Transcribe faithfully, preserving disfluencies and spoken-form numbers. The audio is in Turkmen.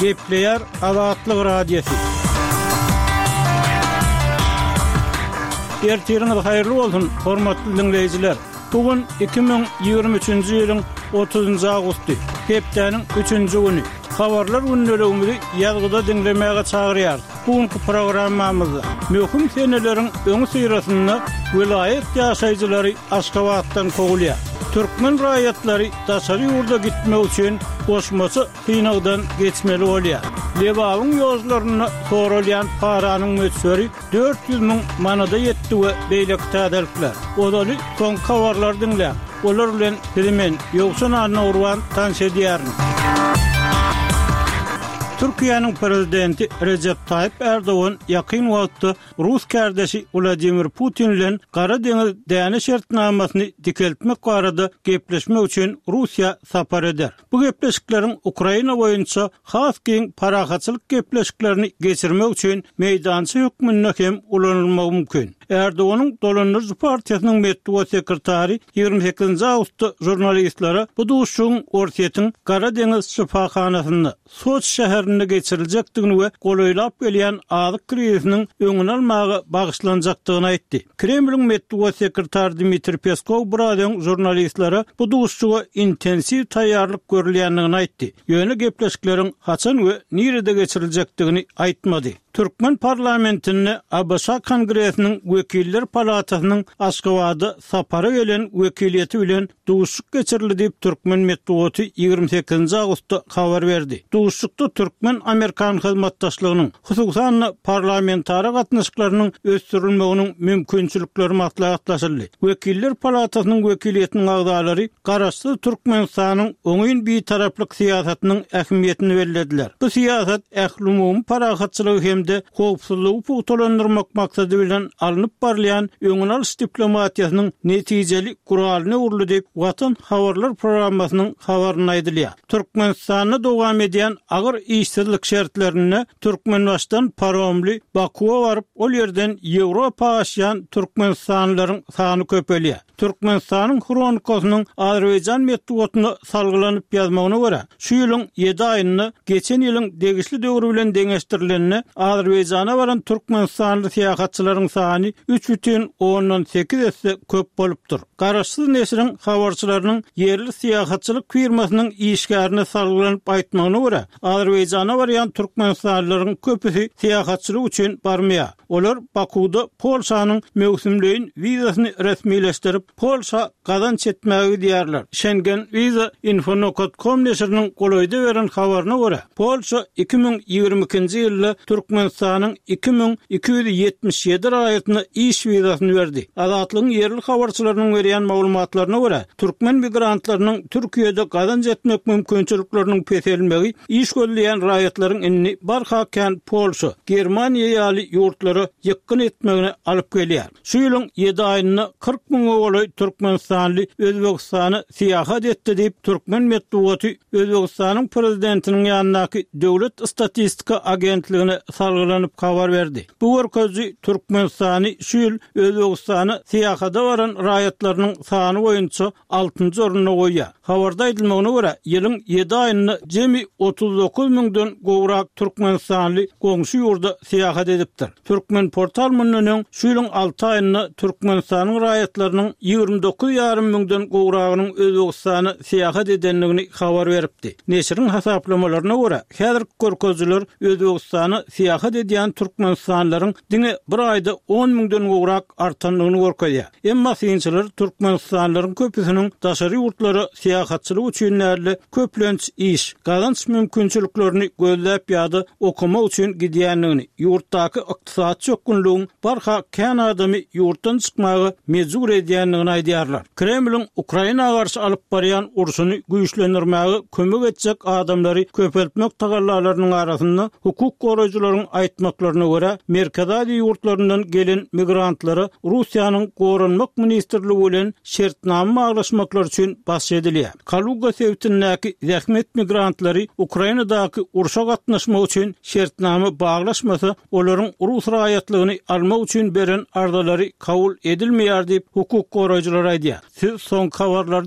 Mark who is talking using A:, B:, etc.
A: Gepleyer Azatlyk Radiosu. Ertiriniz hayırlı bolsun, hormatly dinleyijiler. Bugün iki bin ýygrimi üçinji ýylyň otuzynjy agusty, hepdeniň üçinji güni. Habarlar günlerimizi ýazgyda dinlemäge çagyrýar. Bugünkü programmamyzda möhüm seneleriň öňü syrasyny vilayet ýaşaýjylary Aşgabatdan kogulýar. Türkmen raýatlary daşary ýurda gitmek üçin goşmasy kynagdan geçmeli bolýar. Lebawyň ýozlaryny soralýan paranyň möçberi dört yüz miň manada ýetdi we beýlek täzelikler. Odaly soň habarlar dinle. Olar bilen bilen ýoksa nana urwan tanş edýärmi? Türkiýanyň prezidenti Recep Tayyip Erdoğan ýakyn wagtda Rus kardeşi Vladimir Putin bilen Gara deňiz däne şertnamasyny dikeltmek barada gepleşmek üçin Russiýa sapar eder. Bu gepleşikleriň Ukraina boýunça has keng parahatçylyk gepleşiklerini geçirmek üçin meýdançy hökmüne hem ulanylmagy mümkin. Erdoğan'ın Dolanırcı Partiyasının Metduwa sekretari ýygrimi sekizinji awgustda jurnalistlara bu duşuň ortaýetin Gara deňiz şifahanasyny Soç şäherine geçiriljekdigini we golaýlap gelýän azyk kriziniň öňüni almagy bagyşlanjakdygyny aýtdy. Kremliň Metduwa sekretari Dmitri Peskov buradan jurnalistlara bu duşuga intensiv taýýarlyk görülýändigini aýtdy. Ýöne gepleşikleriň haçan we nirede geçiriljekdigini aýtmady. Türkmen parlamentine A B S Kongresiniň Wekiller Palatasynyň Aşgabatda sapary gelen wekiliýeti bilen duşuk geçirildi diýip Türkmen Metduwaty ýygrimi sekizinji awgustda habar berdi. Duşukda Türkmen Amerikan hyzmatdaşlygynyň hususan parlamentary gatnaşyklarynyň ösdürilmeginiň mümkinçilikleri maslahatlaşyldy. Wekiller Palatasynyň wekiliýetiniň agdalary garaşdy Türkmenistanyň öňün bir taraplyk siýasatynyň ähmiýetini bellädiler. Bu siýasat ählumum parahatçylygy hem de howpsuzlygy putolandyrmak maksady bilen alınıp barlayan öňüne alyş diplomatiýasynyň netijeli guralyny urly diýip Watan habarlar programmasynyň habaryny aýdylýar. Türkmenistanyň dowam edýän agyr işsizlik şertlerini Türkmenbaşdan paromly Bakuwa baryp ol ýerden Ýewropa aşýan türkmenistanlylaryň sany köpelýär. Türkmenistanyň kronikasynyň Azerbaýjan Metduwatyna salgylanyp ýazmagyna görä, şu ýylyň ýedi aýyny geçen ýylyň degişli döwrü bilen deňeşdirilenini Azerbaýjana baran türkmenistanly syýahatçylaryň sany üç бүтүn ondan sekiz esse köp bolupdyr. Garaşsyz nesiriň habarçylarynyň ýerli syýahatçylyk firmasynyň işgärine salgylanyp aýtmagyna görä, Azerbaýjana barýan türkmenistanlylaryň köpüsi syýahatçylyk üçin barmaýar. Olar Bakuda Polşanyň mewsimleýin wizasyny resmileşdirip Polşa gazanç etmäge diýerler. Schengen Visa Info nokta com nesiriň golaýda beren habaryna görä, Polşa iki bin ýygrimi ikinji ýylda Türkmenistanyň iki bin iki ýüz ýetmiş ýedi raýatyna iş wizasyny berdi. Azatlygyň ýerli habarçylarynyň berýän maglumatlaryna görä, türkmen migrantlarynyň Türkiýede gazanç etmek mümkinçilikleriniň peselmegi iş gözleýän raýatlaryň inni barhakan Polşa, Germaniýa ýaly ýurtlary ýykyn etmegine alyp gelýär. Şu ýylyň ýedi aýyny kırk miň ogly Türkmenistanly Özbegistany syýahat etdi diýip Türkmen Metduwaty Özbegistanyň prezidentiniň ýanynaky döwlet statistika agentligine salgylanyp habar berdi. Bu görkezji Türkmenistany şu ýyl Özbegistany syýahata baran raýatlarynyň sany boýunça altynjy oruna goýýar. Habarda aýdylmagyna görä, ýylyň ýedi aýyny jemi otuz dokuz miňden gowrak Türkmenistanly goňşy ýurda syýahat edipdir. Türkmen portal munnyň şu ýylyň alty aýyny Türkmenistanyň raýatlarynyň ýygrimi dokuz ýarym miňden gowragynyň Özbegistany syýahat edenligini habar beripdi. Neşiriň hasaplamalarına görä, häzirki görkezjiler Özbegistany syýahat edýän türkmenistanlylaryň diňe bir aýda on miňden gowrak artanlygyny görkezýär. Emma synçylar türkmenistanlylaryň köpüsiniň daşary ýurtlary syýahatçylyk üçin näle köplenç iş, gazanç mümkinçiliklerini gözläp ýa-da okuma üçin gidýänligini, ýurtdaky ykdysat çökünlüğün barha kän adamy ýurtdan çykmagy mejbur edýänligini aýdýarlar. Kremliň Ukraina garşy alyp barýan urşuny güýçlendirmäge kömek etjek adamlary köpeltmek tagallalarynyň arasynda hukuk goraýjylaryň aýtmaklaryna görä, Merkez Aziýa ýurtlaryndan gelen migrantlary Russiýanyň Goranmak ministrligi bilen şertnama baglaşmaklar üçin baş edilýär. Kaluga sewtindäki zähmet migrantlary Ukrainadaky urşa gatnaşmak üçin şertnama baglaşmasa, olaryň Rus raýatlygyny almak üçin beren ardalary kabul edilmeýär diýip hukuk goraýjylar aýdýar. Siz soň habarlar